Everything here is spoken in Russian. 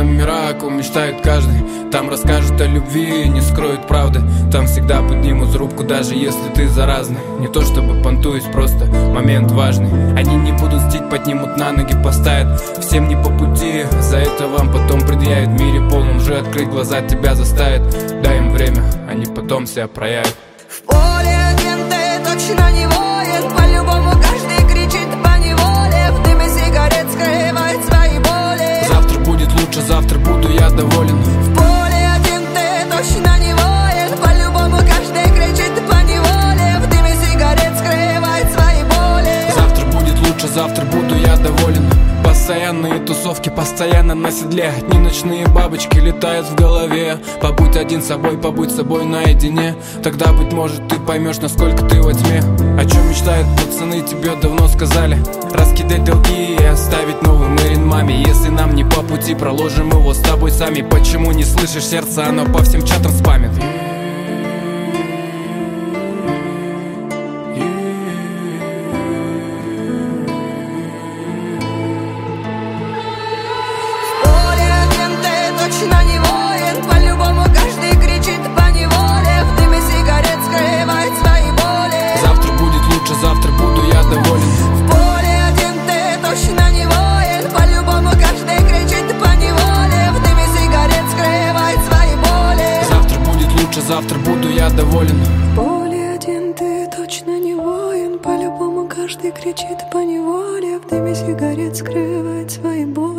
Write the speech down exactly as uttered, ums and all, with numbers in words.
пределами мира, о ком мечтает каждый. Там расскажут о любви и не скроют правды. Там всегда поднимут трубку, даже если ты заразный. Не то чтобы понтуюсь, просто момент важный. Они не будут стить, поднимут на ноги, поставят. Всем не по пути, за это вам потом предъявят. В мире полном же открыть глаза тебя заставит. Дай им время, они потом себя проявят. В поле один ты точно не воин. По-любому каждый кричит по неволе. В дыме сигарет скрывает свои боли. Завтра будет лучше, завтра буду я доволен. В поле один ты точно не воин. По-любому каждый кричит по неволе. В дыме сигарет скрывает свои боли. Завтра будет лучше, завтра буду я доволен. Постоянные тусовки, постоянно на седле. Одни ночные бабочки летают в голове. Побудь один собой, побудь собой наедине. Тогда, быть может, ты поймешь, насколько ты во тьме. О чем мечтают пацаны, тебе давно сказали. Раскидать долги и оставить новый Мэрин маме. Если нам не по пути, проложим его с тобой сами. Почему не слышишь сердце, оно по всем чатам спамит. Точно не воин, по-любому каждый кричит по неволе. В дыме сигарет скрывает свои боли. Завтра будет лучше, завтра буду я доволен. В поле один ты точно не воин. По-любому каждый кричит по неволе. В дыме сигарет скрывает свои боли. Завтра будет лучше, завтра буду я доволен. В поле один ты точно не воин. По-любому каждый кричит по неволе. В дыме сигарет скрывает свои боли.